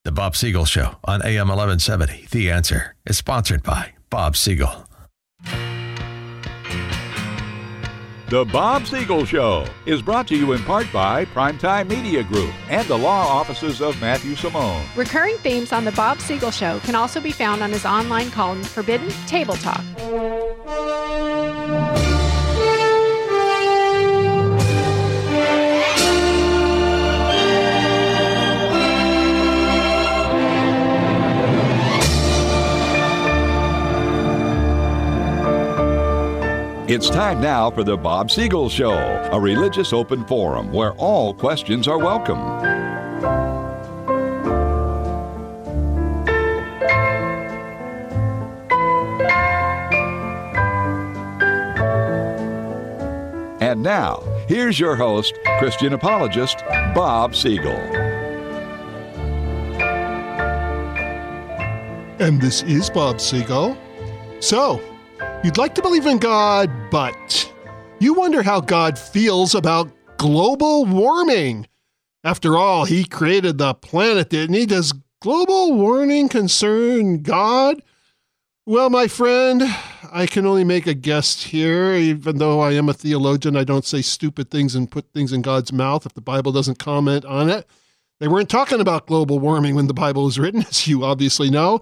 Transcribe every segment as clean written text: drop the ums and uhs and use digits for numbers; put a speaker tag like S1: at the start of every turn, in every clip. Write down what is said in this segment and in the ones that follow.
S1: The Bob Siegel Show on AM 1170. The Answer is sponsored by Bob Siegel.
S2: The Bob Siegel Show is brought to you in part by Primetime Media Group and the law offices of Matthew Simone.
S3: Recurring themes on The Bob Siegel Show can also be found on his online column, Forbidden Table Talk.
S2: It's time now for the Bob Siegel Show, a religious open forum where all questions are welcome. And now, here's your host, Christian apologist, Bob Siegel.
S4: And this is Bob Siegel. So, you'd like to believe in God, but you wonder how God feels about global warming. After all, he created the planet, didn't he? Does global warming concern God? Well, my friend, I can only make a guess here. Even though I am a theologian, I don't say stupid things and put things in God's mouth if the Bible doesn't comment on it. They weren't talking about global warming when the Bible was written, as you obviously know.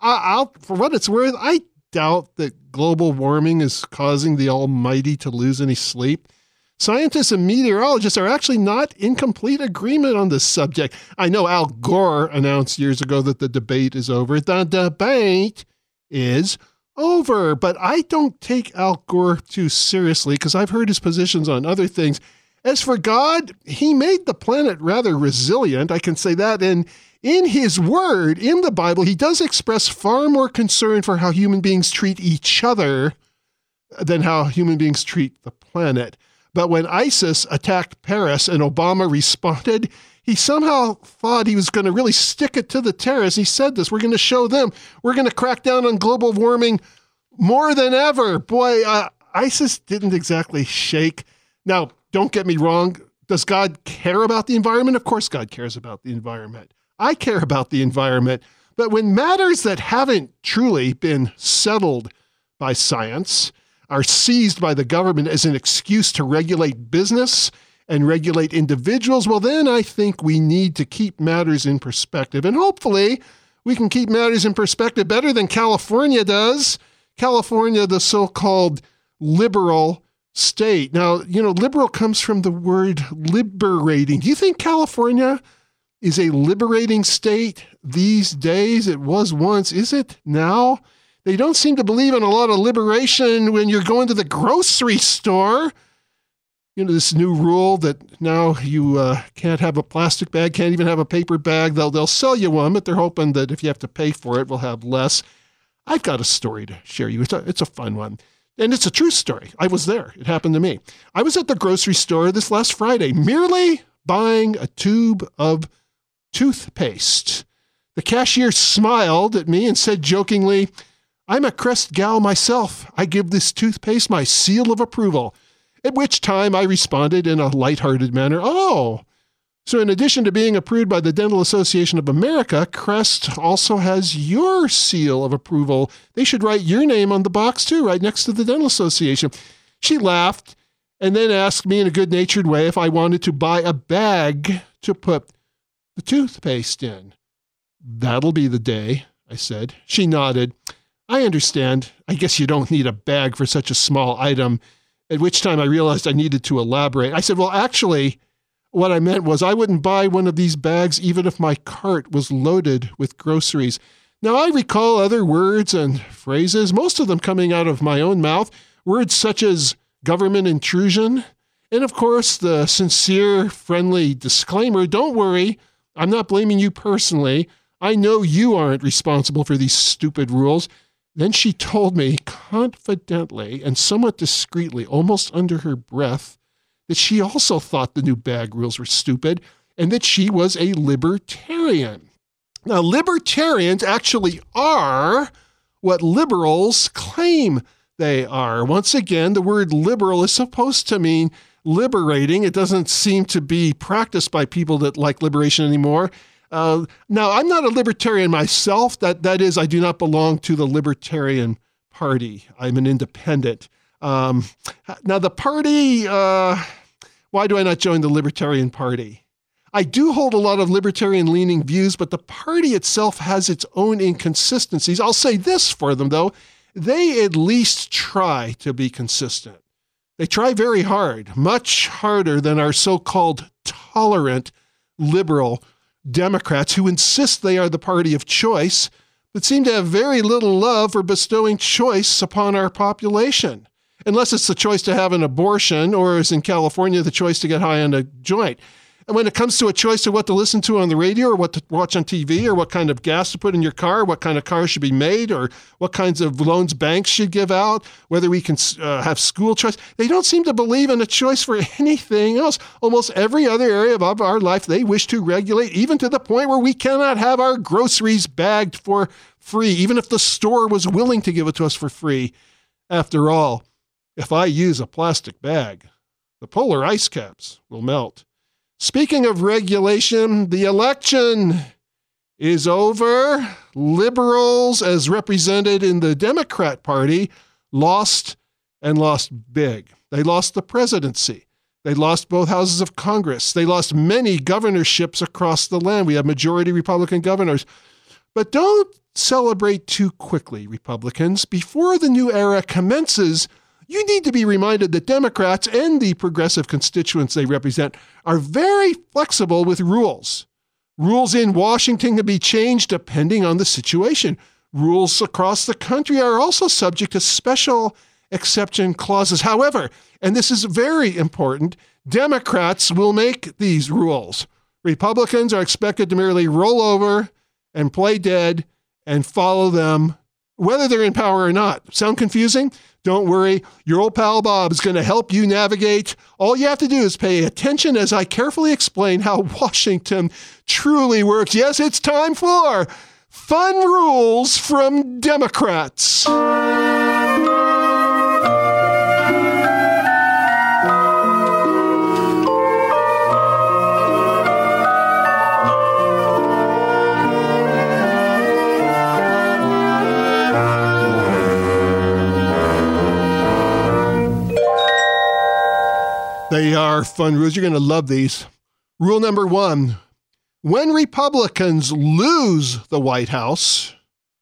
S4: For what it's worth, I doubt that global warming is causing the Almighty to lose any sleep. Scientists and meteorologists are actually not in complete agreement on this subject. I know Al Gore announced years ago that the debate is over. The debate is over, but I don't take Al Gore too seriously because I've heard his positions on other things. As for God, he made the planet rather resilient. I can say that. And in his word, in the Bible, he does express far more concern for how human beings treat each other than how human beings treat the planet. But when ISIS attacked Paris and Obama responded, he somehow thought he was going to really stick it to the terrorists. He said this, we're going to show them, we're going to crack down on global warming more than ever. Boy, ISIS didn't exactly shake. Now, don't get me wrong. Does God care about the environment? Of course God cares about the environment. I care about the environment, but when matters that haven't truly been settled by science are seized by the government as an excuse to regulate business and regulate individuals, well, then I think we need to keep matters in perspective. And hopefully we can keep matters in perspective better than California does. California, the so-called liberal state. Now, liberal comes from the word liberating. Do you think California is a liberating state these days? It was once. Is it now? They don't seem to believe in a lot of liberation when you're going to the grocery store. This new rule that now you can't have a plastic bag, can't even have a paper bag. They'll sell you one, but they're hoping that if you have to pay for it, we'll have less. I've got a story to share you. It's a fun one. And it's a true story. I was there. It happened to me. I was at the grocery store this last Friday, merely buying a tube of toothpaste. The cashier smiled at me and said jokingly, "I'm a Crest gal myself. I give this toothpaste my seal of approval." At which time I responded in a lighthearted manner, "Oh, so in addition to being approved by the Dental Association of America, Crest also has your seal of approval. They should write your name on the box too, right next to the Dental Association." She laughed and then asked me in a good-natured way if I wanted to buy a bag to put the toothpaste in. "That'll be the day," I said. She nodded. "I understand. I guess you don't need a bag for such a small item," at which time I realized I needed to elaborate. I said, "Well, actually, what I meant was I wouldn't buy one of these bags even if my cart was loaded with groceries." Now, I recall other words and phrases, most of them coming out of my own mouth, words such as government intrusion, and of course, the sincere, friendly disclaimer, "Don't worry, I'm not blaming you personally. I know you aren't responsible for these stupid rules." Then she told me confidently and somewhat discreetly, almost under her breath, that she also thought the new bag rules were stupid and that she was a libertarian. Now, libertarians actually are what liberals claim they are. Once again, the word liberal is supposed to mean liberating. It doesn't seem to be practiced by people that like liberation anymore. Now, I'm not a libertarian myself. That is, I do not belong to the Libertarian Party. I'm an independent. Now, the party, why do I not join the Libertarian Party? I do hold a lot of libertarian-leaning views, but the party itself has its own inconsistencies. I'll say this for them, though. They at least try to be consistent. They try very hard, much harder than our so-called tolerant liberal Democrats who insist they are the party of choice, but seem to have very little love for bestowing choice upon our population, unless it's the choice to have an abortion, or as in California, the choice to get high on a joint. And when it comes to a choice of what to listen to on the radio or what to watch on TV or what kind of gas to put in your car, what kind of car should be made or what kinds of loans banks should give out, whether we can have school choice, they don't seem to believe in a choice for anything else. Almost every other area of our life they wish to regulate, even to the point where we cannot have our groceries bagged for free, even if the store was willing to give it to us for free. After all, if I use a plastic bag, the polar ice caps will melt. Speaking of regulation, the election is over. Liberals, as represented in the Democrat Party, lost and lost big. They lost the presidency. They lost both houses of Congress. They lost many governorships across the land. We have majority Republican governors. But don't celebrate too quickly, Republicans. Before the new era commences, you need to be reminded that Democrats and the progressive constituents they represent are very flexible with rules. Rules in Washington can be changed depending on the situation. Rules across the country are also subject to special exception clauses. However, and this is very important, Democrats will make these rules. Republicans are expected to merely roll over and play dead and follow them, whether they're in power or not. Sound confusing? Don't worry, your old pal Bob is going to help you navigate. All you have to do is pay attention as I carefully explain how Washington truly works. Yes, it's time for Fun Rules from Democrats. They are fun rules. You're going to love these. Rule number 1, when Republicans lose the White House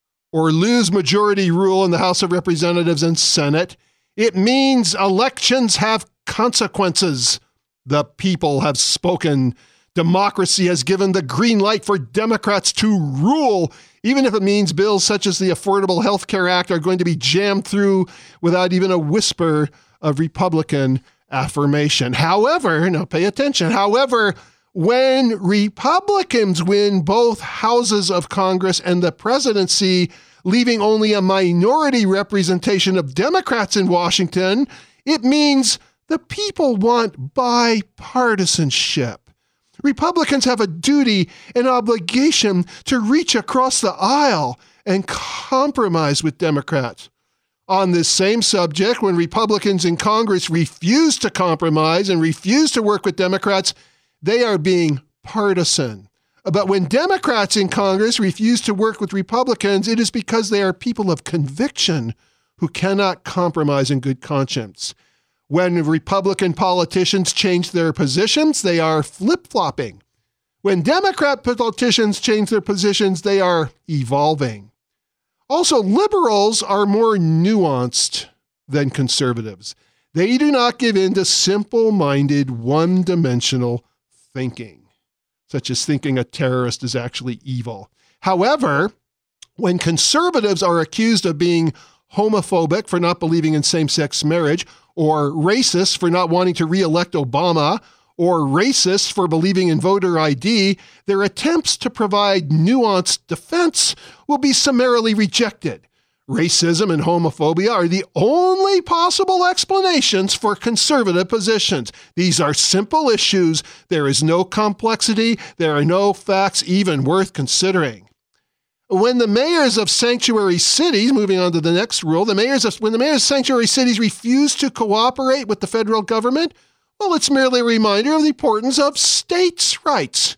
S4: or lose majority rule in the House of Representatives and Senate, it means elections have consequences. The people have spoken. Democracy has given the green light for Democrats to rule, even if it means bills such as the Affordable Health Care Act are going to be jammed through without even a whisper of Republican affirmation. However, now pay attention, however, when Republicans win both houses of Congress and the presidency, leaving only a minority representation of Democrats in Washington, it means the people want bipartisanship. Republicans have a duty and obligation to reach across the aisle and compromise with Democrats. On this same subject, when Republicans in Congress refuse to compromise and refuse to work with Democrats, they are being partisan. But when Democrats in Congress refuse to work with Republicans, it is because they are people of conviction who cannot compromise in good conscience. When Republican politicians change their positions, they are flip-flopping. When Democrat politicians change their positions, they are evolving. Also, liberals are more nuanced than conservatives. They do not give in to simple-minded, one-dimensional thinking, such as thinking a terrorist is actually evil. However, when conservatives are accused of being homophobic for not believing in same-sex marriage, or racist for not wanting to re-elect Obama, or racist for believing in voter ID, their attempts to provide nuanced defense will be summarily rejected. Racism and homophobia are the only possible explanations for conservative positions. These are simple issues. There is no complexity. There are no facts even worth considering. When the mayors of sanctuary cities, moving on to the next rule, when the mayors of sanctuary cities refuse to cooperate with the federal government, well, it's merely a reminder of the importance of states' rights.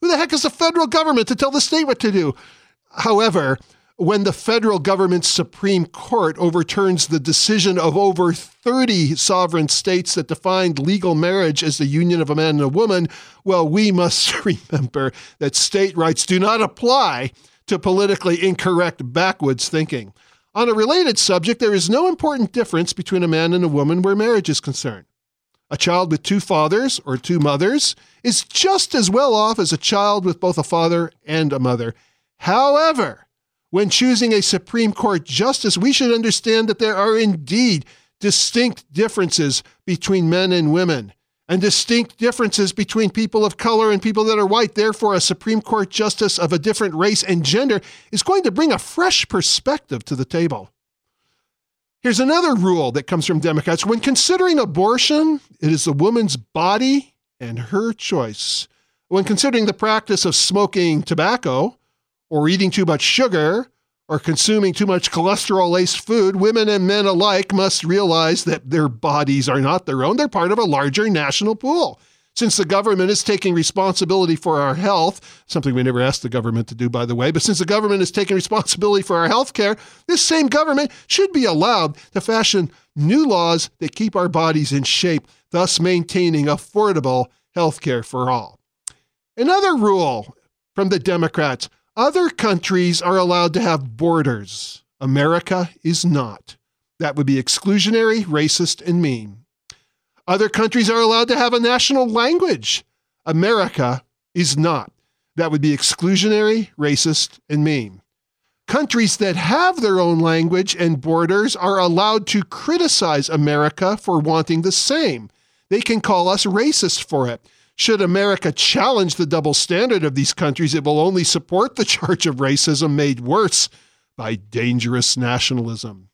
S4: Who the heck is the federal government to tell the state what to do? However, when the federal government's Supreme Court overturns the decision of over 30 sovereign states that defined legal marriage as the union of a man and a woman, well, we must remember that state rights do not apply to politically incorrect backwoods thinking. On a related subject, there is no important difference between a man and a woman where marriage is concerned. A child with two fathers or two mothers is just as well off as a child with both a father and a mother. However, when choosing a Supreme Court justice, we should understand that there are indeed distinct differences between men and women, and distinct differences between people of color and people that are white. Therefore, a Supreme Court justice of a different race and gender is going to bring a fresh perspective to the table. Here's another rule that comes from Democrats. When considering abortion, it is the woman's body and her choice. When considering the practice of smoking tobacco, or eating too much sugar, or consuming too much cholesterol-laced food, women and men alike must realize that their bodies are not their own. They're part of a larger national pool. Since the government is taking responsibility for our health, something we never asked the government to do, by the way, but since the government is taking responsibility for our health care, this same government should be allowed to fashion new laws that keep our bodies in shape, thus maintaining affordable health care for all. Another rule from the Democrats: other countries are allowed to have borders. America is not. That would be exclusionary, racist, and mean. Other countries are allowed to have a national language. America is not. That would be exclusionary, racist, and mean. Countries that have their own language and borders are allowed to criticize America for wanting the same. They can call us racist for it. Should America challenge the double standard of these countries, it will only support the charge of racism made worse by dangerous nationalism.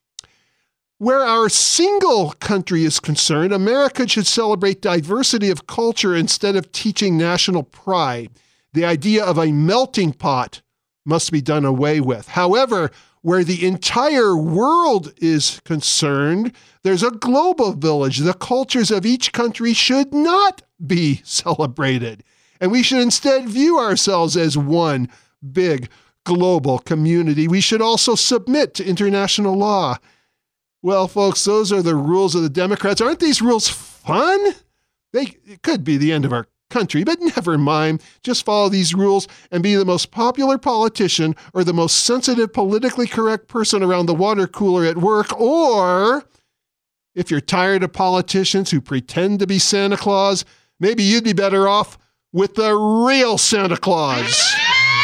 S4: Where our single country is concerned, America should celebrate diversity of culture instead of teaching national pride. The idea of a melting pot must be done away with. However, where the entire world is concerned, there's a global village. The cultures of each country should not be celebrated, and we should instead view ourselves as one big global community. We should also submit to international law. Well, folks, those are the rules of the Democrats. Aren't these rules fun? It could be the end of our country, but never mind. Just follow these rules and be the most popular politician or the most sensitive, politically correct person around the water cooler at work. Or if you're tired of politicians who pretend to be Santa Claus, maybe you'd be better off with the real Santa Claus.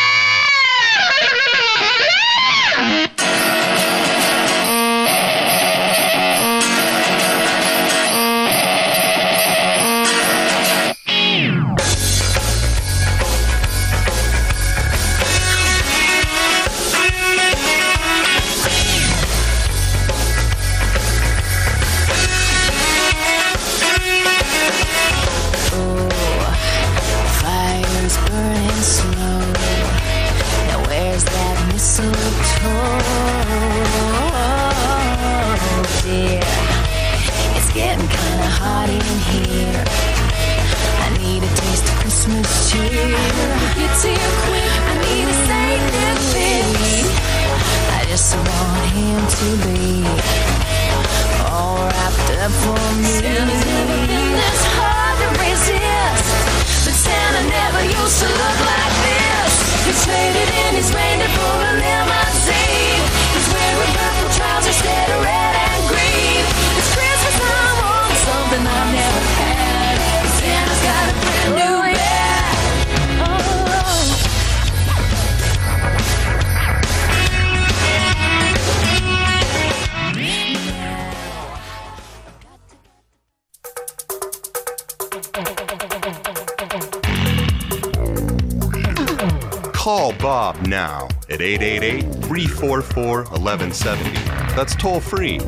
S5: Call Bob now at 888-344-1170. That's toll free,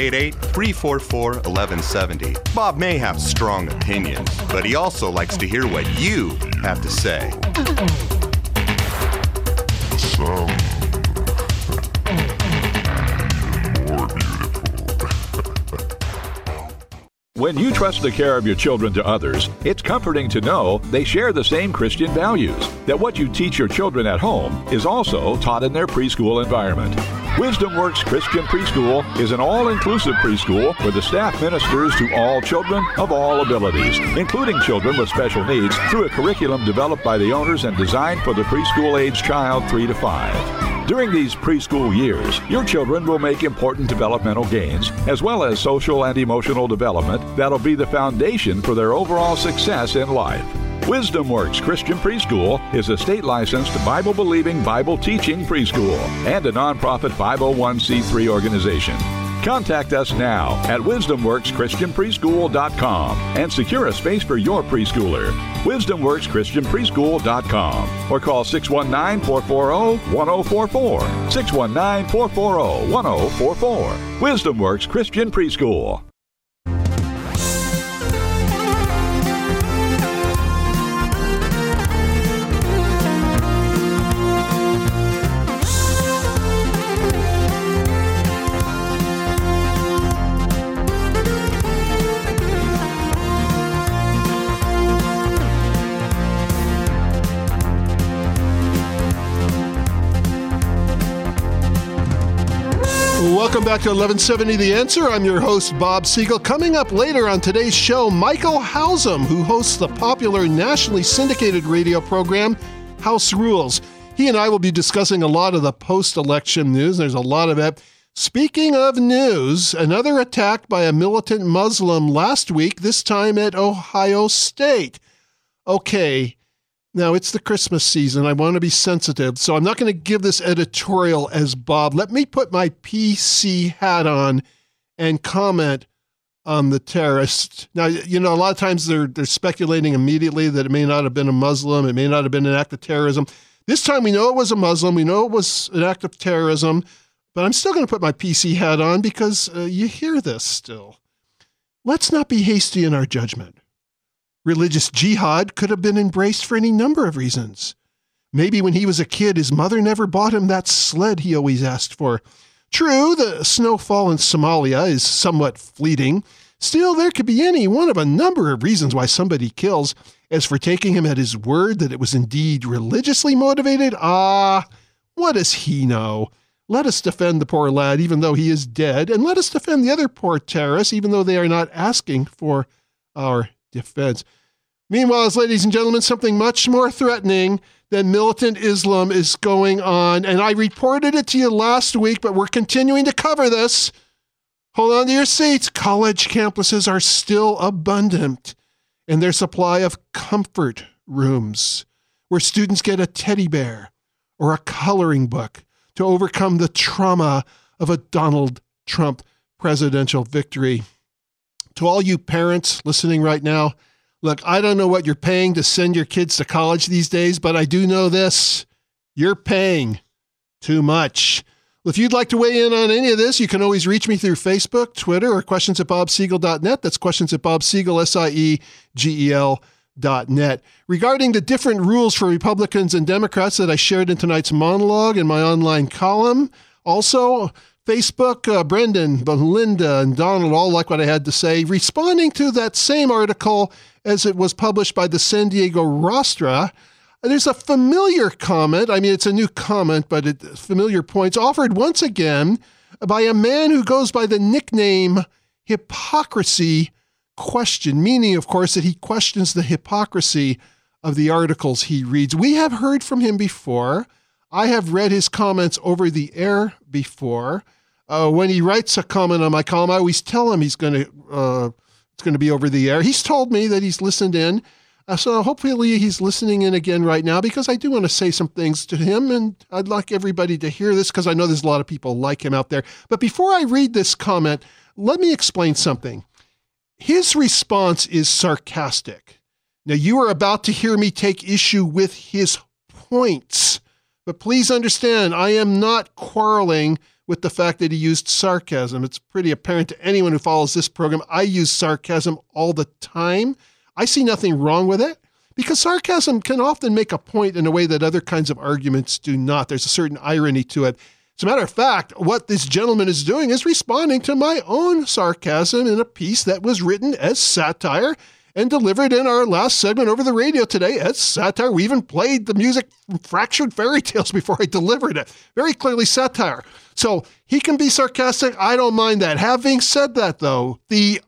S5: 888-344-1170. Bob may have strong opinions, but he also likes to hear what you have to say.
S2: When you trust the care of your children to others, it's comforting to know they share the same Christian values, that what you teach your children at home is also taught in their preschool environment. Wisdom Works Christian Preschool is an all-inclusive preschool where the staff ministers to all children of all abilities, including children with special needs, through a curriculum developed by the owners and designed for the preschool-age child 3 to 5. During these preschool years, your children will make important developmental gains, as well as social and emotional development that'll be the foundation for their overall success in life. Wisdom Works Christian Preschool is a state-licensed, Bible-believing, Bible-teaching preschool and a nonprofit 501c3 organization. Contact us now at wisdomworkschristianpreschool.com and secure a space for your preschooler. wisdomworkschristianpreschool.com or call 619-440-1044. 619-440-1044. Wisdom Works Christian Preschool.
S4: Welcome back to 1170 The Answer. I'm your host, Bob Siegel. Coming up later on today's show, Michael Hausum, who hosts the popular nationally syndicated radio program, House Rules. He and I will be discussing a lot of the post-election news. There's a lot of it. Speaking of news, another attack by a militant Muslim last week, this time at Ohio State. Okay. Now, it's the Christmas season. I want to be sensitive, so I'm not going to give this editorial as Bob. Let me put my PC hat on and comment on the terrorist. Now, you know, a lot of times they're speculating immediately that it may not have been a Muslim. It may not have been an act of terrorism. This time we know it was a Muslim. We know it was an act of terrorism, but I'm still going to put my PC hat on because you hear this still. Let's not be hasty in our judgment. Religious jihad could have been embraced for any number of reasons. Maybe when he was a kid, his mother never bought him that sled he always asked for. True, the snowfall in Somalia is somewhat fleeting. Still, there could be any one of a number of reasons why somebody kills. As for taking him at his word that it was indeed religiously motivated, what does he know? Let us defend the poor lad, even though he is dead, and let us defend the other poor terrorists, even though they are not asking for our defense. Meanwhile, ladies and gentlemen, something much more threatening than militant Islam is going on, and I reported it to you last week, but we're continuing to cover this. Hold on to your seats. College campuses are still abundant in their supply of comfort rooms, where students get a teddy bear or a coloring book to overcome the trauma of a Donald Trump presidential victory. To all you parents listening right now, look, I don't know what you're paying to send your kids to college these days, but I do know this. You're paying too much. If you'd like to weigh in on any of this, you can always reach me through Facebook, Twitter, or questions@bobsiegel.net. That's questions@bobsiegel, SIEGEL.net. Regarding the different rules for Republicans and Democrats that I shared in tonight's monologue in my online column, also Facebook, Brendan, Belinda, and Donald all like what I had to say, responding to that same article as it was published by the San Diego Rostra. There's a familiar comment. I mean, it's a new comment, but familiar points offered once again by a man who goes by the nickname Hypocrisy Question, meaning, of course, that he questions the hypocrisy of the articles he reads. We have heard from him before. I have read his comments over the air before. When he writes a comment on my column, I always tell him it's going to be over the air. He's told me that he's listened in. So hopefully he's listening in again right now, because I do want to say some things to him, and I'd like everybody to hear this because I know there's a lot of people like him out there. But before I read this comment, let me explain something. His response is sarcastic. Now, you are about to hear me take issue with his points, but please understand, I am not quarreling with the fact that he used sarcasm. It's pretty apparent to anyone who follows this program. I use sarcasm all the time. I see nothing wrong with it, because sarcasm can often make a point in a way that other kinds of arguments do not. There's a certain irony to it. As a matter of fact, what this gentleman is doing is responding to my own sarcasm in a piece that was written as satire and delivered in our last segment over the radio today as satire. We even played the music from Fractured Fairy Tales before I delivered it. Very clearly satire. So he can be sarcastic. I don't mind that. Having said that, though, the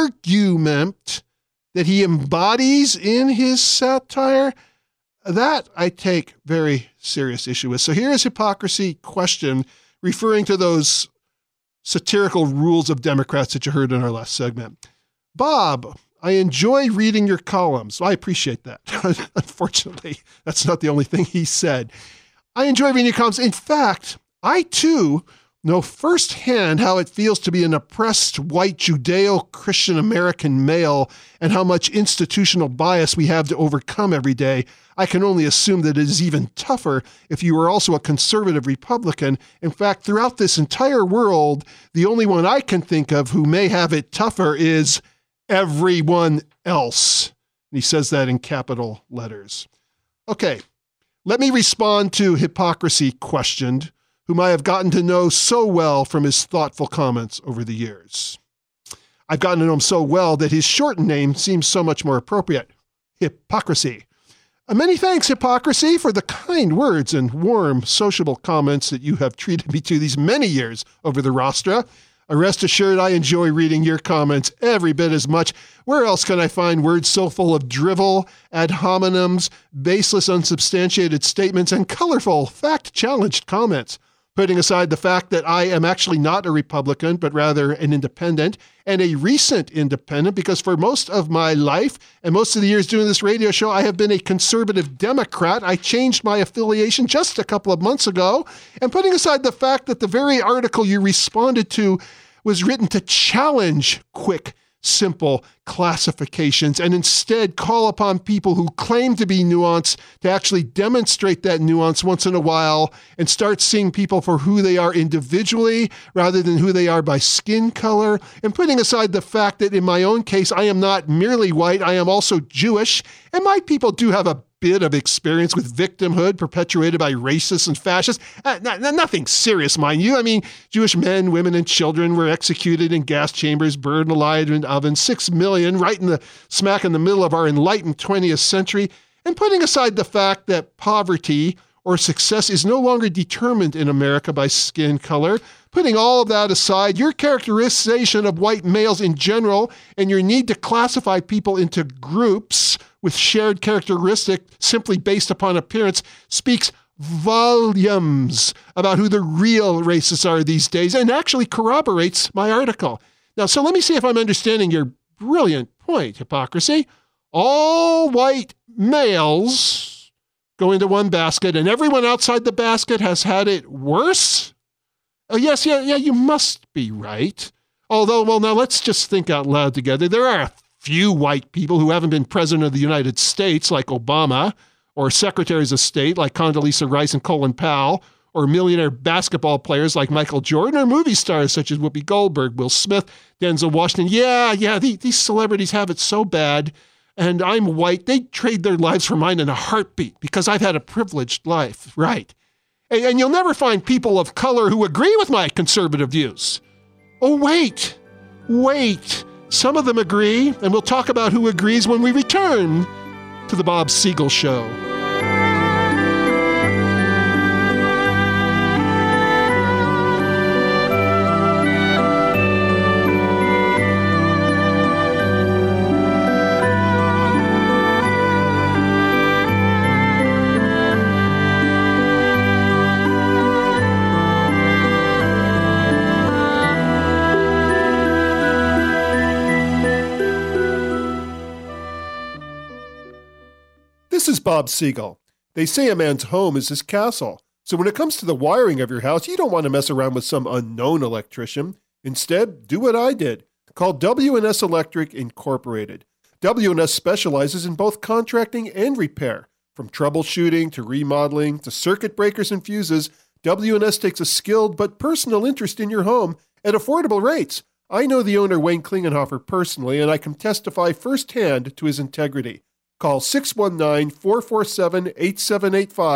S4: argument that he embodies in his satire, that I take very serious issue with. So here is hypocrisy question, referring to those satirical rules of Democrats that you heard in our last segment. Bob, I enjoy reading your columns. I appreciate that. Unfortunately, that's not the only thing he said. I enjoy reading your columns. In fact, I too know firsthand how it feels to be an oppressed white Judeo-Christian American male and how much institutional bias we have to overcome every day. I can only assume that it is even tougher if you are also a conservative Republican. In fact, throughout this entire world, the only one I can think of who may have it tougher is everyone else. And he says that in capital letters. Okay, let me respond to hypocrisy questioned, whom I have gotten to know so well from his thoughtful comments over the years. I've gotten to know him so well that his shortened name seems so much more appropriate. Hypocrisy. Many thanks, Hypocrisy, for the kind words and warm, sociable comments that you have treated me to these many years over the rostra. Rest assured, I enjoy reading your comments every bit as much. Where else can I find words so full of drivel, ad hominems, baseless, unsubstantiated statements, and colorful, fact-challenged comments? Putting aside the fact that I am actually not a Republican, but rather an independent, and a recent independent, because for most of my life and most of the years doing this radio show, I have been a conservative Democrat. I changed my affiliation just a couple of months ago. And putting aside the fact that the very article you responded to was written to challenge quick, simple classifications and instead call upon people who claim to be nuanced to actually demonstrate that nuance once in a while and start seeing people for who they are individually rather than who they are by skin color. And putting aside the fact that in my own case, I am not merely white, I am also Jewish, and my people do have a bit of experience with victimhood perpetuated by racists and fascists. Nothing serious, mind you. I mean, Jewish men, women, and children were executed in gas chambers, burned alive in ovens, 6 million, right in the smack in the middle of our enlightened 20th century. And putting aside the fact that poverty or success is no longer determined in America by skin color, putting all of that aside, your characterization of white males in general and your need to classify people into groups with shared characteristics simply based upon appearance speaks volumes about who the real racists are these days and actually corroborates my article. Now, so let me see if I'm understanding your brilliant point, Hypocrisy. All white males go into one basket and everyone outside the basket has had it worse? Oh, yes, you must be right. Although, well, now let's just think out loud together. There are a few white people who haven't been president of the United States like Obama, or secretaries of state like Condoleezza Rice and Colin Powell, or millionaire basketball players like Michael Jordan, or movie stars such as Whoopi Goldberg, Will Smith, Denzel Washington. Yeah, these celebrities have it so bad, and I'm white. They'd trade their lives for mine in a heartbeat because I've had a privileged life, right? And you'll never find people of color who agree with my conservative views. Oh, wait. Some of them agree, and we'll talk about who agrees when we return to the Bob Siegel Show. This is Bob Siegel. They say a man's home is his castle. So when it comes to the wiring of your house, you don't want to mess around with some unknown electrician. Instead, do what I did. Call W&S Electric Incorporated. W&S specializes in both contracting and repair. From troubleshooting to remodeling to circuit breakers and fuses, W&S takes a skilled but personal interest in your home at affordable rates. I know the owner, Wayne Klingenhofer, personally, and I can testify firsthand to his integrity. Call 619-447-8785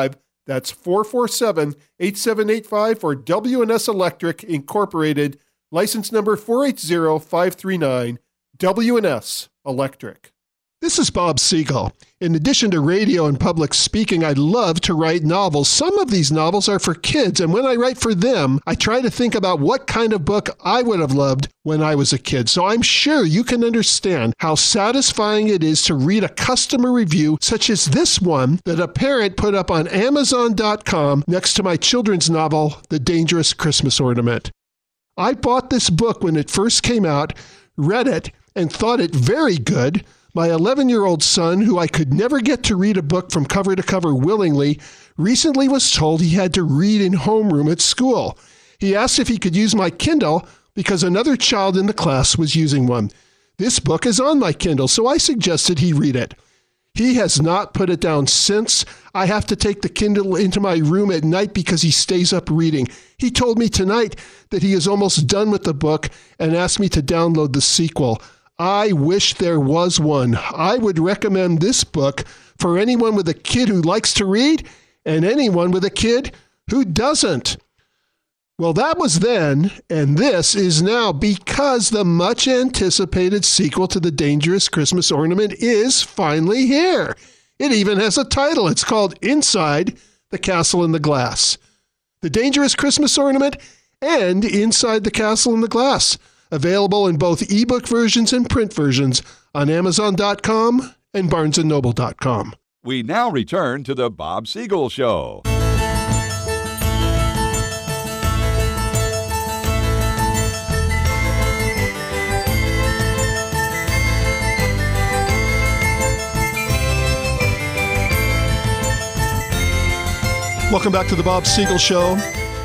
S4: That's 447-8785 for W&S Electric Incorporated, license number 480539, W&S Electric. This is Bob Siegel. In addition to radio and public speaking, I love to write novels. Some of these novels are for kids, and when I write for them, I try to think about what kind of book I would have loved when I was a kid. So I'm sure you can understand how satisfying it is to read a customer review such as this one that a parent put up on Amazon.com next to my children's novel, The Dangerous Christmas Ornament. I bought this book when it first came out, read it, and thought it very good. My 11-year-old son, who I could never get to read a book from cover to cover willingly, recently was told he had to read in homeroom at school. He asked if he could use my Kindle because another child in the class was using one. This book is on my Kindle, so I suggested he read it. He has not put it down since. I have to take the Kindle into my room at night because he stays up reading. He told me tonight that he is almost done with the book and asked me to download the sequel. I wish there was one. I would recommend this book for anyone with a kid who likes to read and anyone with a kid who doesn't. Well, that was then, and this is now, because the much-anticipated sequel to The Dangerous Christmas Ornament is finally here. It even has a title. It's called Inside the Castle in the Glass. The Dangerous Christmas Ornament and Inside the Castle in the Glass. Available in both ebook versions and print versions on Amazon.com and BarnesandNoble.com.
S2: We now return to the Bob Siegel Show.
S4: Welcome back to the Bob Siegel Show.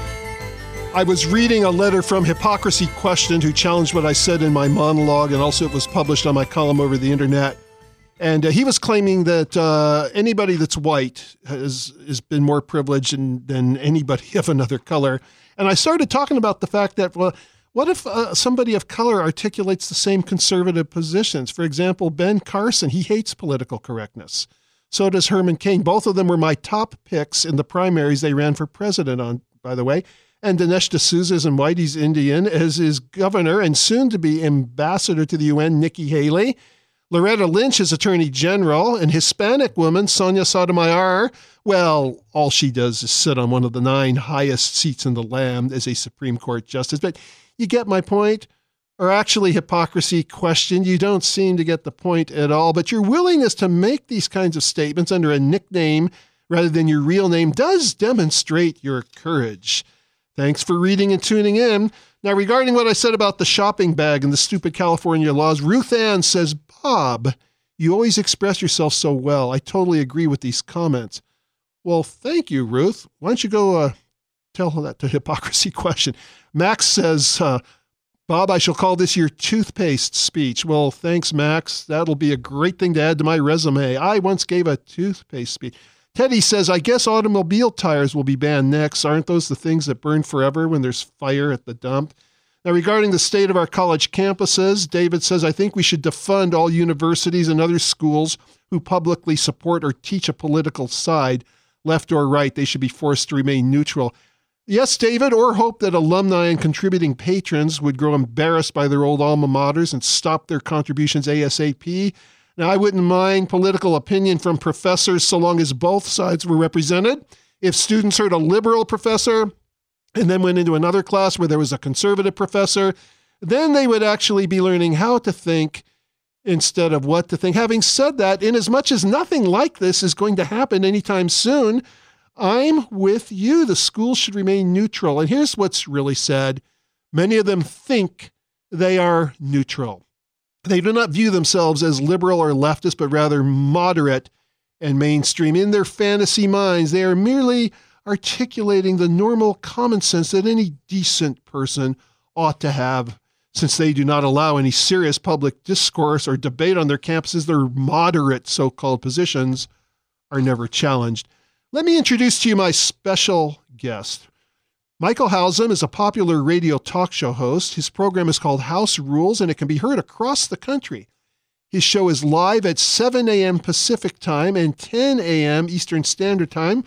S4: I was reading a letter from Hypocrisy Questioned, who challenged what I said in my monologue, and also it was published on my column over the internet. And he was claiming that anybody that's white has been more privileged than anybody of another color. And I started talking about the fact that, well, what if somebody of color articulates the same conservative positions? For example, Ben Carson, he hates political correctness. So does Herman Cain. Both of them were my top picks in the primaries they ran for president on, by the way. And Dinesh D'Souza is in Whitey's Indian, as is Governor and soon-to-be Ambassador to the UN, Nikki Haley. Loretta Lynch is Attorney General, and Hispanic woman, Sonia Sotomayor, well, all she does is sit on one of the 9 highest seats in the land as a Supreme Court justice. But you get my point? Or actually, Hypocrisy Questioned, you don't seem to get the point at all, but your willingness to make these kinds of statements under a nickname rather than your real name does demonstrate your courage. Thanks for reading and tuning in. Now, regarding what I said about the shopping bag and the stupid California laws, Ruth Ann says, Bob, you always express yourself so well. I totally agree with these comments. Well, thank you, Ruth. Why don't you go tell that to Hypocrisy Question. Max says, Bob, I shall call this your toothpaste speech. Well, thanks, Max. That'll be a great thing to add to my resume. I once gave a toothpaste speech. Teddy says, I guess automobile tires will be banned next. Aren't those the things that burn forever when there's fire at the dump? Now, regarding the state of our college campuses, David says, I think we should defund all universities and other schools who publicly support or teach a political side, left or right. They should be forced to remain neutral. Yes, David, or hope that alumni and contributing patrons would grow embarrassed by their old alma maters and stop their contributions ASAP. Now, I wouldn't mind political opinion from professors so long as both sides were represented. If students heard a liberal professor and then went into another class where there was a conservative professor, then they would actually be learning how to think instead of what to think. Having said that, inasmuch as nothing like this is going to happen anytime soon, I'm with you. The schools should remain neutral. And here's what's really sad. Many of them think they are neutral. They do not view themselves as liberal or leftist, but rather moderate and mainstream. In their fantasy minds, they are merely articulating the normal common sense that any decent person ought to have. Since they do not allow any serious public discourse or debate on their campuses, their moderate so-called positions are never challenged. Let me introduce to you my special guest. Michael Hausum is a popular radio talk show host. His program is called House Rules, and it can be heard across the country. His show is live at 7 a.m. Pacific Time and 10 a.m. Eastern Standard Time.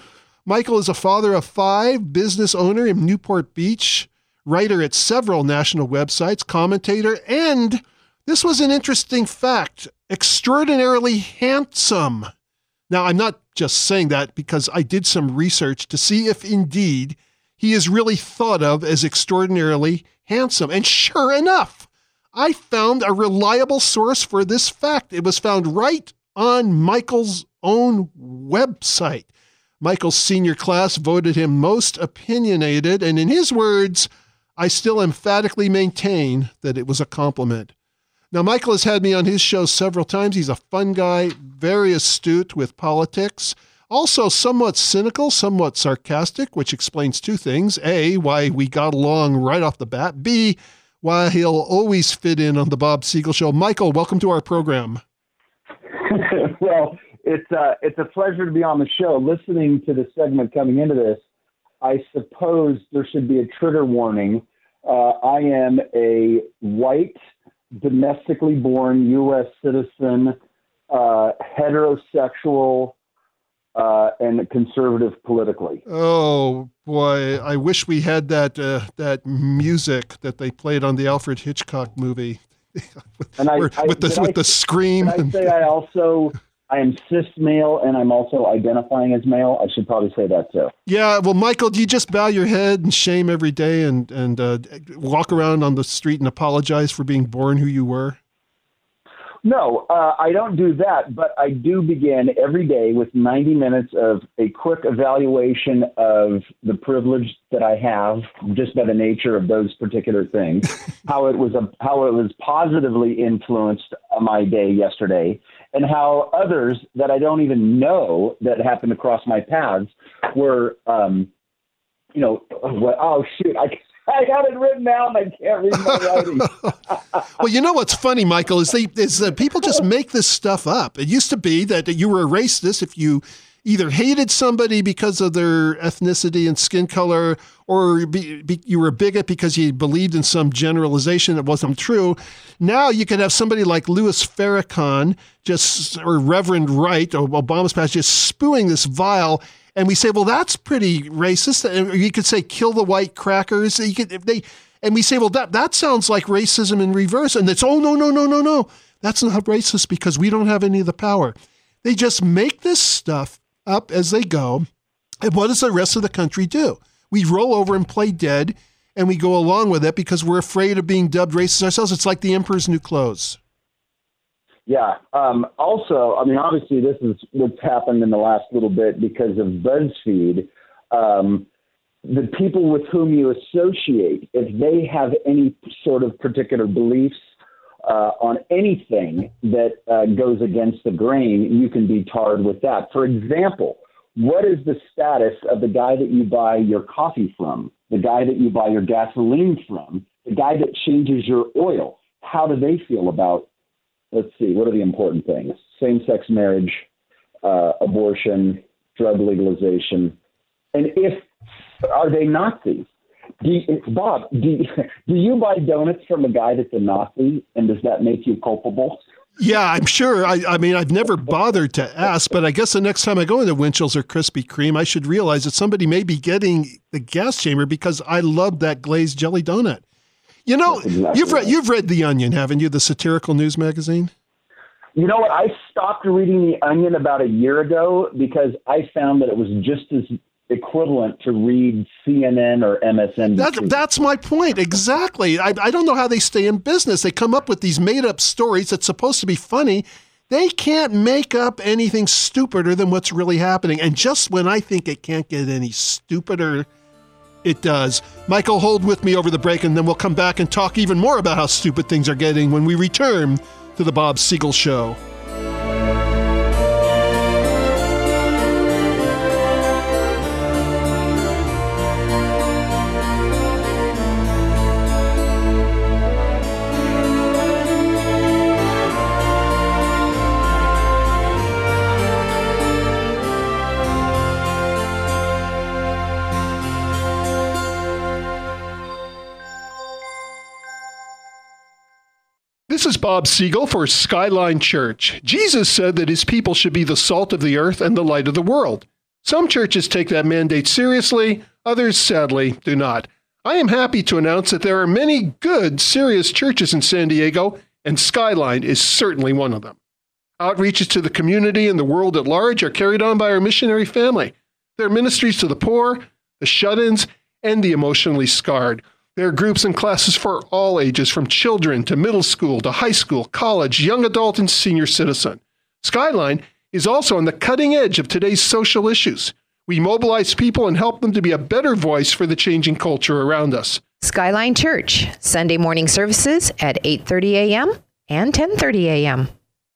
S4: Michael is a father of 5, business owner in Newport Beach, writer at several national websites, commentator, and this was an interesting fact, extraordinarily handsome. Now, I'm not just saying that because I did some research to see if indeed he is really thought of as extraordinarily handsome. And sure enough, I found a reliable source for this fact. It was found right on Michael's own website. Michael's senior class voted him most opinionated, and in his words, I still emphatically maintain that it was a compliment. Now, Michael has had me on his show several times. He's a fun guy, very astute with politics, also somewhat cynical, somewhat sarcastic, which explains 2 things. A, why we got along right off the bat. B, why he'll always fit in on the Bob Siegel Show. Michael, welcome to our program.
S6: Well, it's a pleasure to be on the show. Listening to the segment coming into this, I suppose there should be a trigger warning. I am a white, domestically born U.S. citizen, heterosexual, and conservative politically.
S4: Oh boy, I wish we had that music that they played on the Alfred Hitchcock movie, with the scream.
S6: Can I say I am cis male, and I'm also identifying as male. I should probably say that too.
S4: Yeah, well, Michael, do you just bow your head in shame every day and walk around on the street and apologize for being born who you were?
S6: No, I don't do that, but I do begin every day with 90 minutes of a quick evaluation of the privilege that I have, just by the nature of those particular things, how it was positively influenced my day yesterday, and how others that I don't even know that happened to cross my paths were, oh shoot, I got it written down. I can't read my writing.
S4: Well, you know what's funny, Michael, is that people just make this stuff up. It used to be that you were a racist if you either hated somebody because of their ethnicity and skin color, or you were a bigot because you believed in some generalization that wasn't true. Now you could have somebody like Louis Farrakhan, or Reverend Wright, or Obama's past, just spewing this vile. And we say, well, that's pretty racist. And you could say, kill the white crackers. And we say, well, that sounds like racism in reverse. And it's, oh, no. That's not racist because we don't have any of the power. They just make this stuff up as they go. And what does the rest of the country do? We roll over and play dead, and we go along with it because we're afraid of being dubbed racist ourselves. It's like the emperor's new clothes.
S6: Yeah. Also, I mean, obviously, this is what's happened in the last little bit because of BuzzFeed. The people with whom you associate, if they have any sort of particular beliefs on anything that goes against the grain, you can be tarred with that. For example, what is the status of the guy that you buy your coffee from, the guy that you buy your gasoline from, the guy that changes your oil? How do they feel about, let's see, what are the important things? Same-sex marriage, abortion, drug legalization. And are they Nazis? Bob, do you buy donuts from a guy that's a Nazi, and does that make you culpable?
S4: Yeah, I'm sure. I mean, I've never bothered to ask, but I guess the next time I go into Winchell's or Krispy Kreme, I should realize that somebody may be getting the gas chamber because I love that glazed jelly donut. You know, exactly you've read The Onion, haven't you? The satirical news magazine?
S6: You know what? I stopped reading The Onion about a year ago because I found that it was just as equivalent to read CNN or MSNBC.
S4: That's my point. Exactly. I don't know how they stay in business. They come up with these made-up stories that's supposed to be funny. They can't make up anything stupider than what's really happening. And just when I think it can't get any stupider, it does. Michael, hold with me over the break, and then we'll come back and talk even more about how stupid things are getting when we return to the Bob Siegel Show. This is Bob Siegel for Skyline Church. Jesus said that his people should be the salt of the earth and the light of the world. Some churches take that mandate seriously, others, sadly, do not. I am happy to announce that there are many good, serious churches in San Diego, and Skyline is certainly one of them. Outreaches to the community and the world at large are carried on by our missionary family. There are ministries to the poor, the shut-ins, and the emotionally scarred. There are groups and classes for all ages, from children to middle school to high school, college, young adult, and senior citizen. Skyline is also on the cutting edge of today's social issues. We mobilize people and help them to be a better voice for the changing culture around us.
S7: Skyline Church, Sunday morning services at 8:30 a.m. and 10:30 a.m.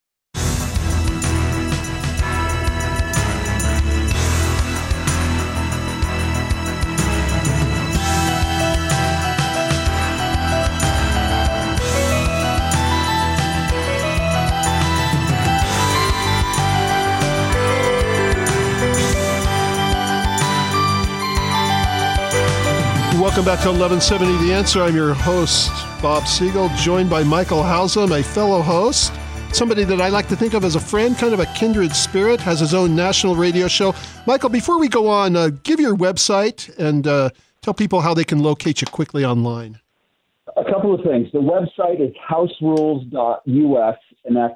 S4: Welcome back to 1170 The Answer. I'm your host, Bob Siegel, joined by Michael Hausum, a fellow host, somebody that I like to think of as a friend, kind of a kindred spirit, has his own national radio show. Michael, before we go on, give your website and tell people how they can locate you quickly online.
S6: A couple of things. The website is houserules.us, and that's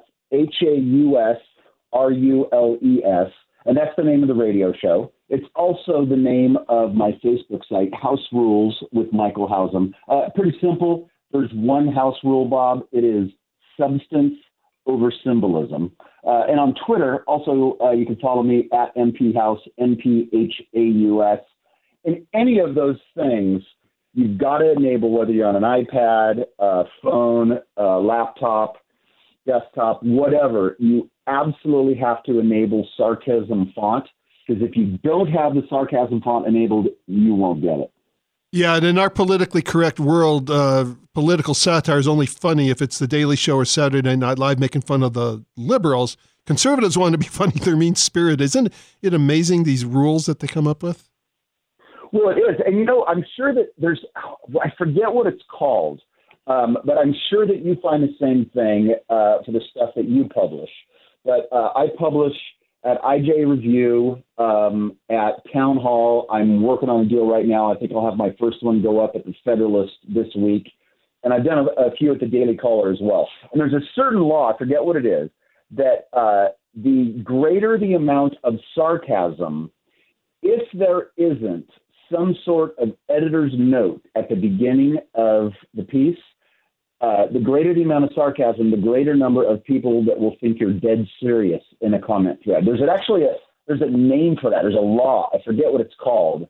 S6: HAUSRULES, and that's the name of the radio show. It's also the name of my Facebook site, House Rules with Michael Hausum. Pretty simple. There's one house rule, Bob. It is substance over symbolism. And on Twitter, also, you can follow me at MPHaus, MPHAUS. In any of those things, you've got to enable, whether you're on an iPad, phone, laptop, desktop, whatever, you absolutely have to enable sarcasm font. Because if you don't have the sarcasm font enabled, you won't get it.
S4: Yeah, and in our politically correct world, political satire is only funny if it's The Daily Show or Saturday Night Live making fun of the liberals. Conservatives want to be funny, they're mean-spirited. Isn't it amazing, these rules that they come up with?
S6: Well, it is. And, I'm sure that I forget what it's called, but I'm sure that you find the same thing for the stuff that you publish. But I publish at IJ Review, at Town Hall. I'm working on a deal right now. I think I'll have my first one go up at the Federalist this week. And I've done a few at the Daily Caller as well. And there's a certain law, I forget what it is, that the greater the amount of sarcasm, if there isn't some sort of editor's note at the beginning of the piece, the greater the amount of sarcasm, the greater number of people that will think you're dead serious in a comment thread. There's a name for that. There's a law. I forget what it's called.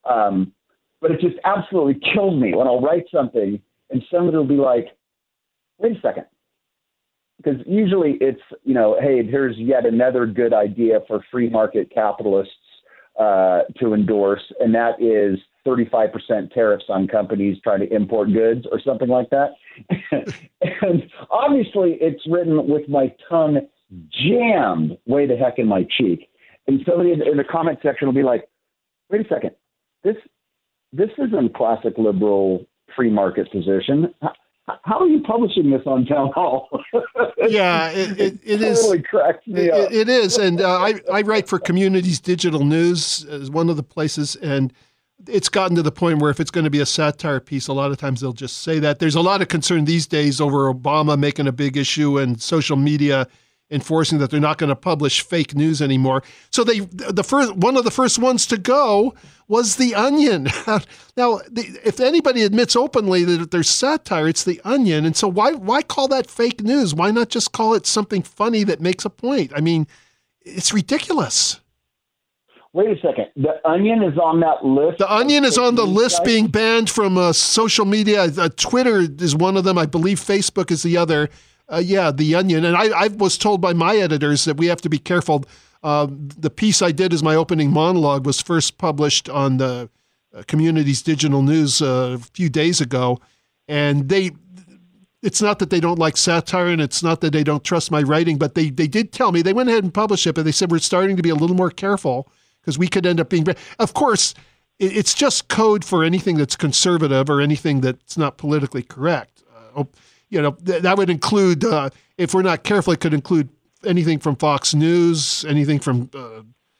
S6: But it just absolutely kills me when I'll write something and somebody will be like, wait a second. Because usually it's, hey, here's yet another good idea for free market capitalists to endorse, and that is 35% tariffs on companies trying to import goods or something like that. And obviously it's written with my tongue jammed way the heck in my cheek. And somebody in the comment section will be like, wait a second, this isn't classic liberal free market position. How are you publishing this on Town Hall?
S4: Yeah, it is.
S6: Totally cracks me up.
S4: It is. And I write for Communities Digital News as one of the places, and it's gotten to the point where if it's going to be a satire piece, a lot of times they'll just say that. There's a lot of concern these days over Obama making a big issue and social media enforcing that they're not going to publish fake news anymore. So one of the first ones to go was The Onion. Now, if anybody admits openly that there's satire, it's The Onion. And so why call that fake news? Why not just call it something funny that makes a point? I mean, it's ridiculous.
S6: Wait a second. The Onion is on that list?
S4: The Onion is on the list being banned from social media. Twitter is one of them. I believe Facebook is the other. The Onion. And I was told by my editors that we have to be careful. The piece I did as my opening monologue was first published on the Communities Digital News a few days ago. And it's not that they don't like satire and it's not that they don't trust my writing, but they did tell me, they went ahead and published it, but they said we're starting to be a little more careful because we could end up being, of course, it's just code for anything that's conservative or anything that's not politically correct. That would include, if we're not careful, it could include anything from Fox News, anything from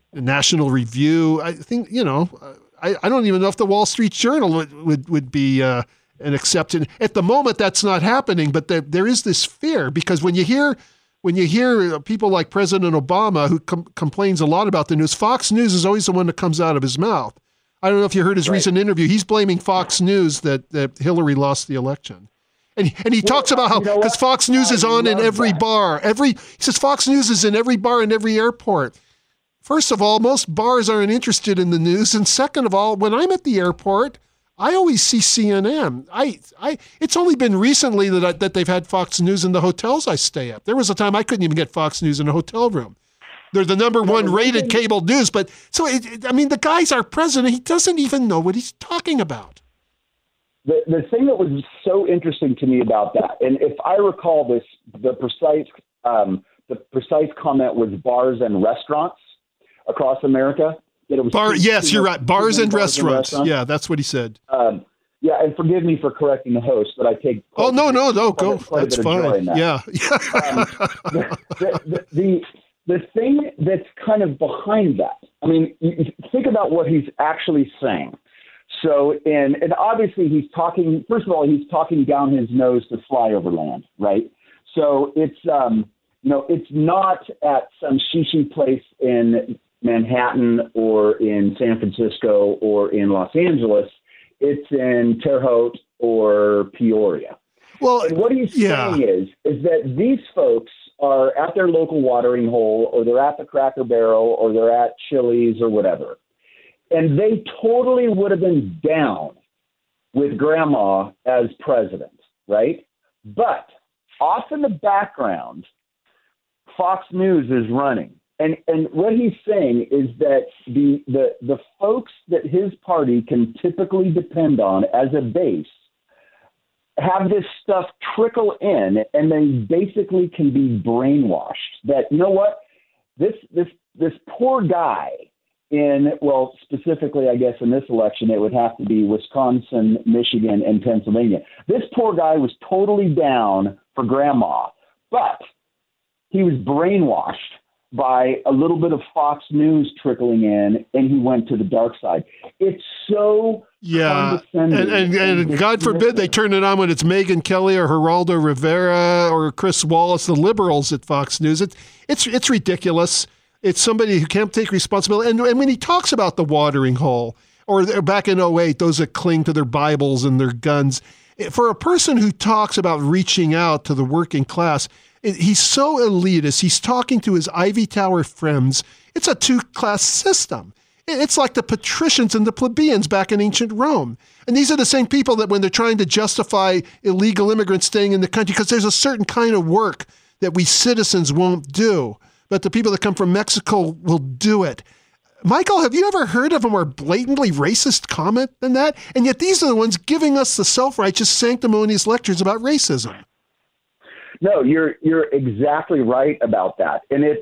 S4: National Review. I think, I don't even know if the Wall Street Journal would be an exception. At the moment, that's not happening, but there is this fear because when you hear people like President Obama, who complains a lot about the news, Fox News is always the one that comes out of his mouth. I don't know if you heard his recent interview. He's blaming Fox News that Hillary lost the election. And he talks about how, because Fox News is on in every bar. He says Fox News is in every bar in every airport. First of all, most bars aren't interested in the news. And second of all, when I'm at the airport, I always see CNN. It's only been recently that they've had Fox News in the hotels I stay at. There was a time I couldn't even get Fox News in a hotel room. They're the number one rated cable news. But the guy's our president. He doesn't even know what he's talking about.
S6: The thing that was so interesting to me about that, and if I recall this, the precise comment was bars and restaurants across America. That it was
S4: yes, you're right. Bars and restaurants. Yeah, that's what he said.
S6: Yeah, and forgive me for correcting the host, but I take.
S4: Oh no, go. That's fine. That. Yeah.
S6: The thing that's kind of behind that, I mean, think about what he's actually saying. So, and obviously he's talking, first of all, he's talking down his nose to flyover land, right? So it's, it's not at some shishi place in Manhattan or in San Francisco or in Los Angeles. It's in Terre Haute or Peoria. Well, and what he's saying is that these folks are at their local watering hole, or they're at the Cracker Barrel, or they're at Chili's or whatever. And they totally would have been down with grandma as president, right? But off in the background, Fox News is running. And what he's saying is that the folks that his party can typically depend on as a base have this stuff trickle in, and they basically can be brainwashed that, you know what, this poor guy specifically, I guess in this election, it would have to be Wisconsin, Michigan, and Pennsylvania. This poor guy was totally down for grandma, but he was brainwashed by a little bit of Fox News trickling in, and he went to the dark side. It's so condescending. And
S4: God forbid they turn it on when it's Megyn Kelly or Geraldo Rivera or Chris Wallace, the liberals at Fox News. It's ridiculous. It's somebody who can't take responsibility. And when he talks about the watering hole, or back in 2008, those that cling to their Bibles and their guns, for a person who talks about reaching out to the working class, he's so elitist. He's talking to his Ivy Tower friends. It's a two-class system. It's like the patricians and the plebeians back in ancient Rome. And these are the same people that when they're trying to justify illegal immigrants staying in the country, because there's a certain kind of work that we citizens won't do, but the people that come from Mexico will do it. Michael, have you ever heard of a more blatantly racist comment than that? And yet these are the ones giving us the self-righteous, sanctimonious lectures about racism.
S6: No, you're exactly right about that, and it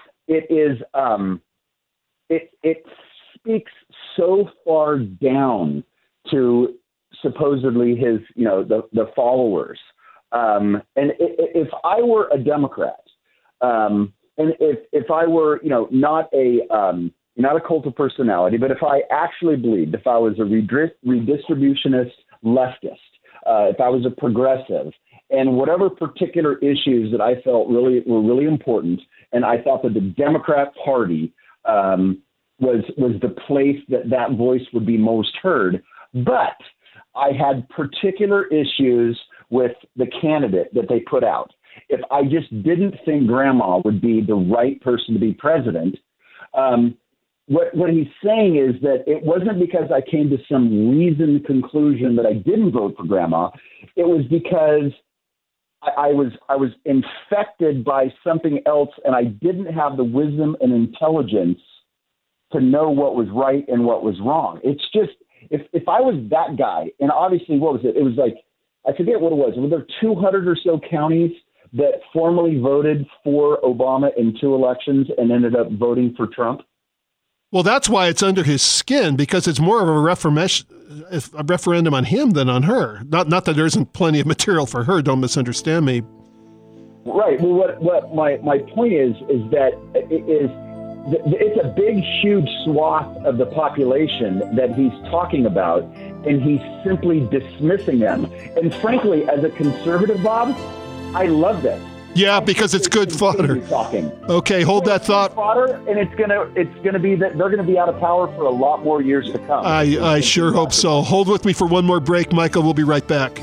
S6: speaks so far down to supposedly his, the followers. And if I were a Democrat, and if I were, not a cult of personality, but if I actually believed, if I was a redistributionist leftist, if I was a progressive, and whatever particular issues that I felt were really important, and I thought that the Democrat Party was the place that voice would be most heard. But I had particular issues with the candidate that they put out. If I just didn't think grandma would be the right person to be president, what he's saying is that it wasn't because I came to some reasoned conclusion that I didn't vote for grandma. It was because I was infected by something else, and I didn't have the wisdom and intelligence to know what was right and what was wrong. It's just, if I was that guy, and obviously, what was it? It was like, I forget what it was. Were there 200 or so counties that formally voted for Obama in 2 elections and ended up voting for Trump?
S4: Well, that's why it's under his skin, because it's more of a referendum on him than on her. Not that there isn't plenty of material for her. Don't misunderstand me.
S6: Right. Well, what my point is that it's a big, huge swath of the population that he's talking about, and he's simply dismissing them. And frankly, as a conservative, Bob, I love this.
S4: Yeah, because it's good fodder. Okay, hold that thought.
S6: Fodder, and it's gonna be that they're gonna be out of power for a lot more years to come.
S4: I sure hope so. Hold with me for one more break, Michael. We'll be right back.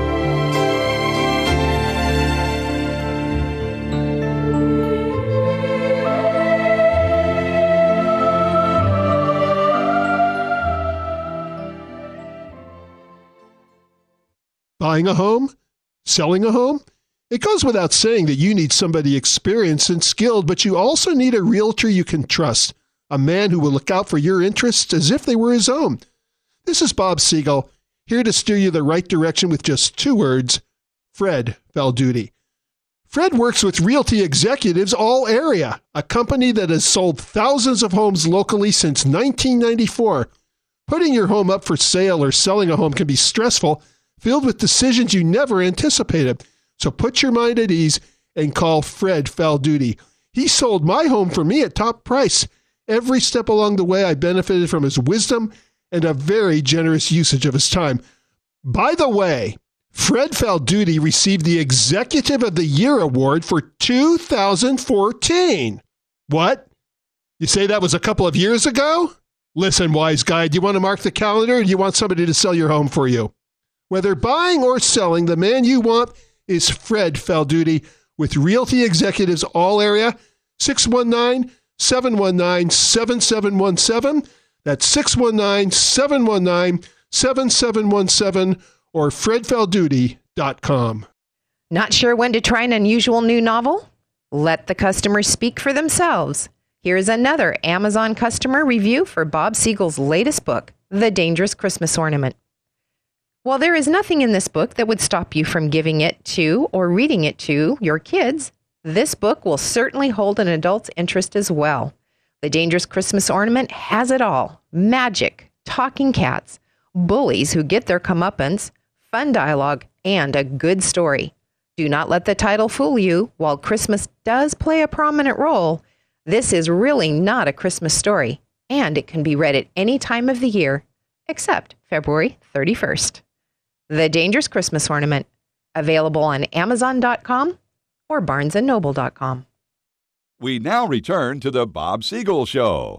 S4: Buying a home? Selling a home? It goes without saying that you need somebody experienced and skilled, but you also need a realtor you can trust, a man who will look out for your interests as if they were his own. This is Bob Siegel, here to steer you the right direction with just 2 words, Fred Valduti. Fred works with Realty Executives All Area, a company that has sold thousands of homes locally since 1994. Putting your home up for sale or selling a home can be stressful, filled with decisions you never anticipated. So put your mind at ease and call Fred Valduti. He sold my home for me at top price. Every step along the way, I benefited from his wisdom and a very generous usage of his time. By the way, Fred Valduti received the Executive of the Year Award for 2014. What? You say that was a couple of years ago? Listen, wise guy, do you want to mark the calendar or do you want somebody to sell your home for you? Whether buying or selling, the man you want is Fred Valduti with Realty Executives All Area, 619-719-7717. That's 619-719-7717 or fredvalduti.com.
S7: Not sure when to try an unusual new novel? Let the customers speak for themselves. Here's another Amazon customer review for Bob Siegel's latest book, The Dangerous Christmas Ornament. While there is nothing in this book that would stop you from giving it to or reading it to your kids, this book will certainly hold an adult's interest as well. The Dangerous Christmas Ornament has it all. Magic, talking cats, bullies who get their comeuppance, fun dialogue, and a good story. Do not let the title fool you. While Christmas does play a prominent role, this is really not a Christmas story, and it can be read at any time of the year except February 31st. The Dangerous Christmas Ornament, available on Amazon.com or BarnesandNoble.com.
S2: We now return to the Bob Siegel Show.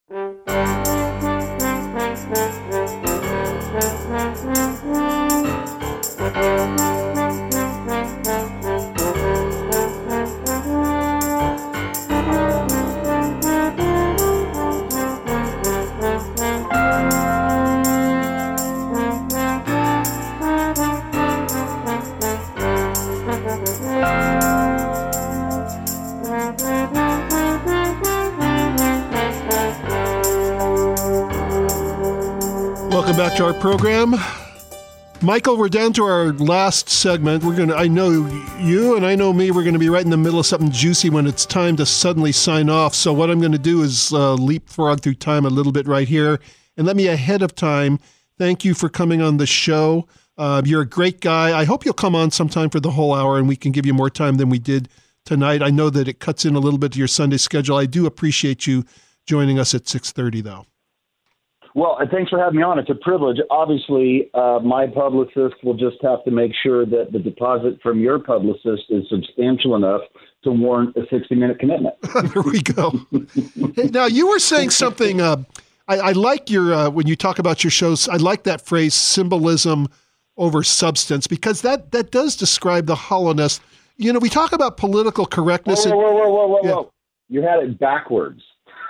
S4: Welcome back to our program. Michael, we're down to our last segment. I know you and I know me, we're going to be right in the middle of something juicy when it's time to suddenly sign off. So what I'm going to do is leapfrog through time a little bit right here. And let me ahead of time, thank you for coming on the show. You're a great guy. I hope you'll come on sometime for the whole hour and we can give you more time than we did tonight. I know that it cuts in a little bit to your Sunday schedule. I do appreciate you joining us at 6:30 though.
S6: Well, thanks for having me on. It's a privilege. Obviously, my publicist will just have to make sure that the deposit from your publicist is substantial enough to warrant a 60-minute commitment.
S4: There we go. Now, you were saying something, I like your, when you talk about your shows, I like that phrase, symbolism over substance, because that does describe the hollowness. You know, we talk about political correctness.
S6: Whoa. You had it backwards.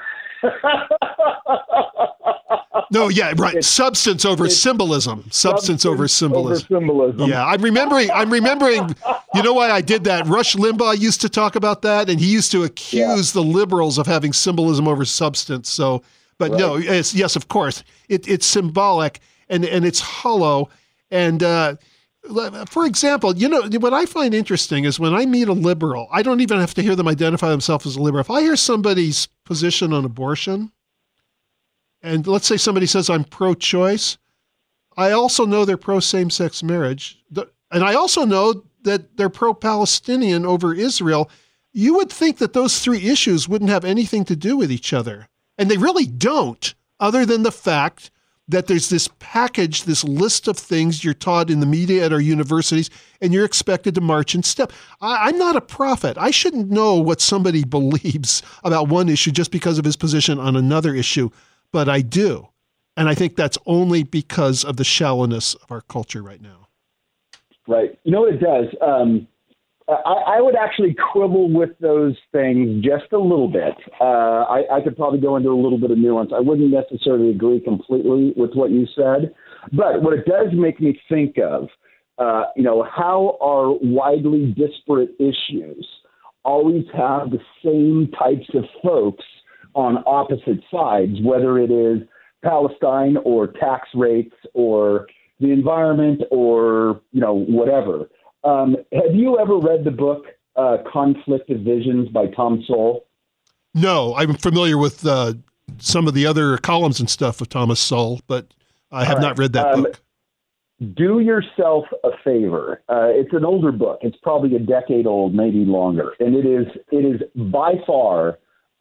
S4: No, yeah, right. It's substance over symbolism. Substance over symbolism. Yeah, I'm remembering. You know why I did that? Rush Limbaugh used to talk about that, and he used to accuse the liberals of having symbolism over substance. So, but right. No, yes, of course, it's symbolic and it's hollow. And for example, you know what I find interesting is when I meet a liberal, I don't even have to hear them identify themselves as a liberal. If I hear somebody's position on abortion, and let's say somebody says I'm pro-choice, I also know they're pro-same-sex marriage. And I also know that they're pro-Palestinian over Israel. you would think that those three issues wouldn't have anything to do with each other. And they really don't, other than the fact that there's this package, this list of things you're taught in the media at our universities, and you're expected to march in step. I'm not a prophet. I shouldn't know what somebody believes about one issue just because of his position on another issue, but I do. And I think that's only because of the shallowness of our culture right now.
S6: Right. You know what it does? I would actually quibble with those things just a little bit. I could probably go into a little bit of nuance. I wouldn't necessarily agree completely with what you said, but what it does make me think of, how our widely disparate issues always have the same types of folks on opposite sides, whether it is Palestine or tax rates or the environment or, whatever. Have you ever read the book Conflict of Visions by Tom Sowell?
S4: No, I'm familiar with some of the other columns and stuff of Thomas Sowell, but I have not read that book.
S6: Do yourself a favor. It's an older book. It's probably a decade old, maybe longer. And it is by far,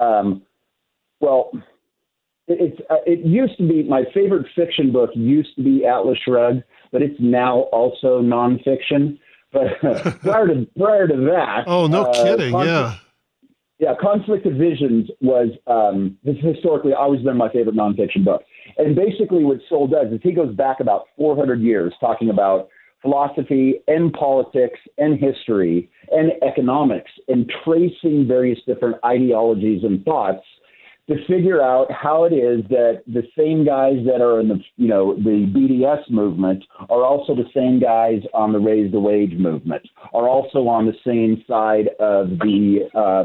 S6: it used to be, my favorite fiction book used to be Atlas Shrugged, but it's now also nonfiction. But prior to that,
S4: oh, no kidding, yeah,
S6: Conflict of Visions was this historically always been my favorite nonfiction book. And basically, what Sowell does is he goes back about 400 years, talking about philosophy and politics and history and economics, and tracing various different ideologies and thoughts to figure out how it is that the same guys that are in the BDS movement are also the same guys on the raise the wage movement, are also on the same side of the,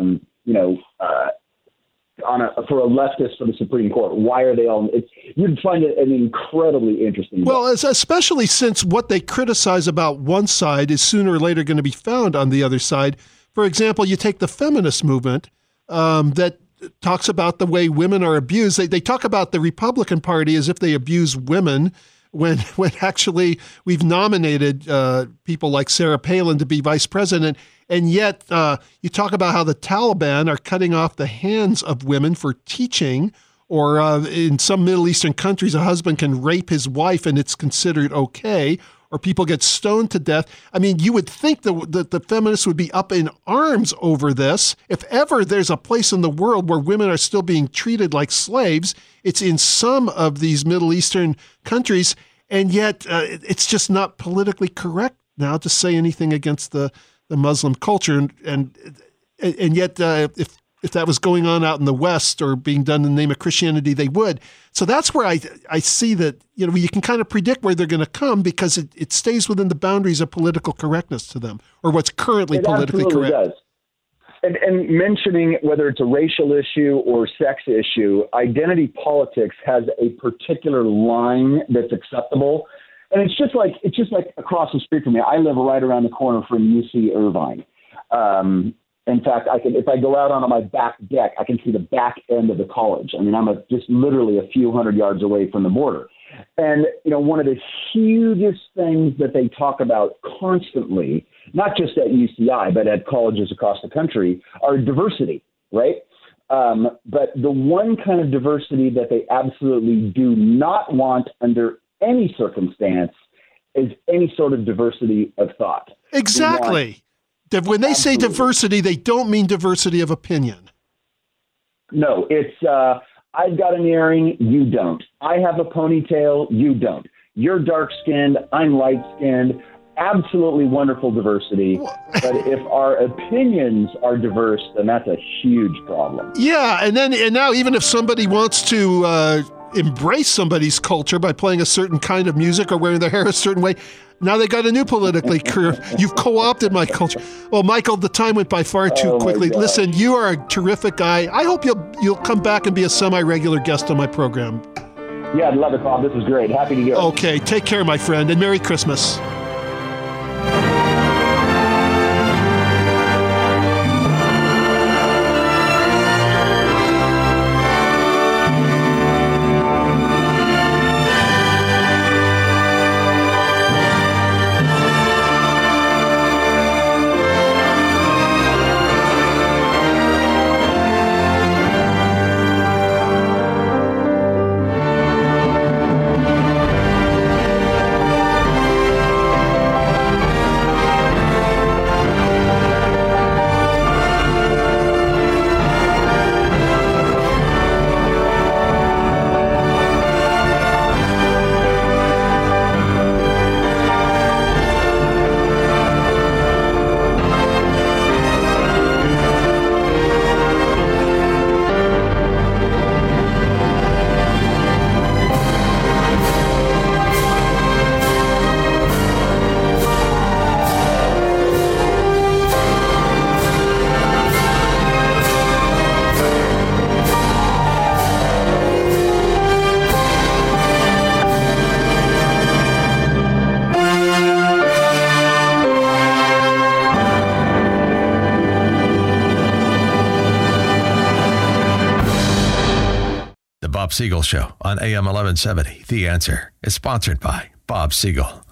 S6: for a leftist for the Supreme Court. Why are they all? You'd find it an incredibly interesting book.
S4: Well, especially since what they criticize about one side is sooner or later going to be found on the other side. For example, you take the feminist movement that talks about the way women are abused. They talk about the Republican Party as if they abuse women when actually we've nominated people like Sarah Palin to be vice president. And yet you talk about how the Taliban are cutting off the hands of women for teaching, or in some Middle Eastern countries, a husband can rape his wife and it's considered okay, or people get stoned to death. I mean, you would think that the feminists would be up in arms over this. If ever there's a place in the world where women are still being treated like slaves, it's in some of these Middle Eastern countries. And yet it's just not politically correct now to say anything against the Muslim culture. And yet if that was going on out in the West or being done in the name of Christianity, they would. So that's where I see that, you can kind of predict where they're going to come because it stays within the boundaries of political correctness to them, or what's currently politically correct. It
S6: does. And mentioning whether it's a racial issue or sex issue, identity politics has a particular line that's acceptable. And it's just like across the street from me. I live right around the corner from UC Irvine. In fact, if I go out on my back deck, I can see the back end of the college. I mean, I'm just literally a few hundred yards away from the border. And, one of the hugest things that they talk about constantly, not just at UCI, but at colleges across the country, are diversity, right? But the one kind of diversity that they absolutely do not want under any circumstance is any sort of diversity of thought.
S4: Exactly. When they say diversity, they don't mean diversity of opinion.
S6: No, it's I've got an earring, you don't. I have a ponytail, you don't. You're dark-skinned, I'm light-skinned. Absolutely wonderful diversity. But if our opinions are diverse, then that's a huge problem.
S4: Yeah, and now even if somebody wants to embrace somebody's culture by playing a certain kind of music or wearing their hair a certain way, now they got a new politically career. You've co-opted my culture. Well, Michael, the time went by far too quickly. Listen, you are a terrific guy. I hope you'll come back and be a semi-regular guest on my program.
S6: Yeah, I'd love it, Bob. This was great. Happy to hear it.
S4: Okay, take care, my friend, and Merry Christmas.
S1: Bob Siegel Show on AM 1170. The Answer is sponsored by Bob Siegel.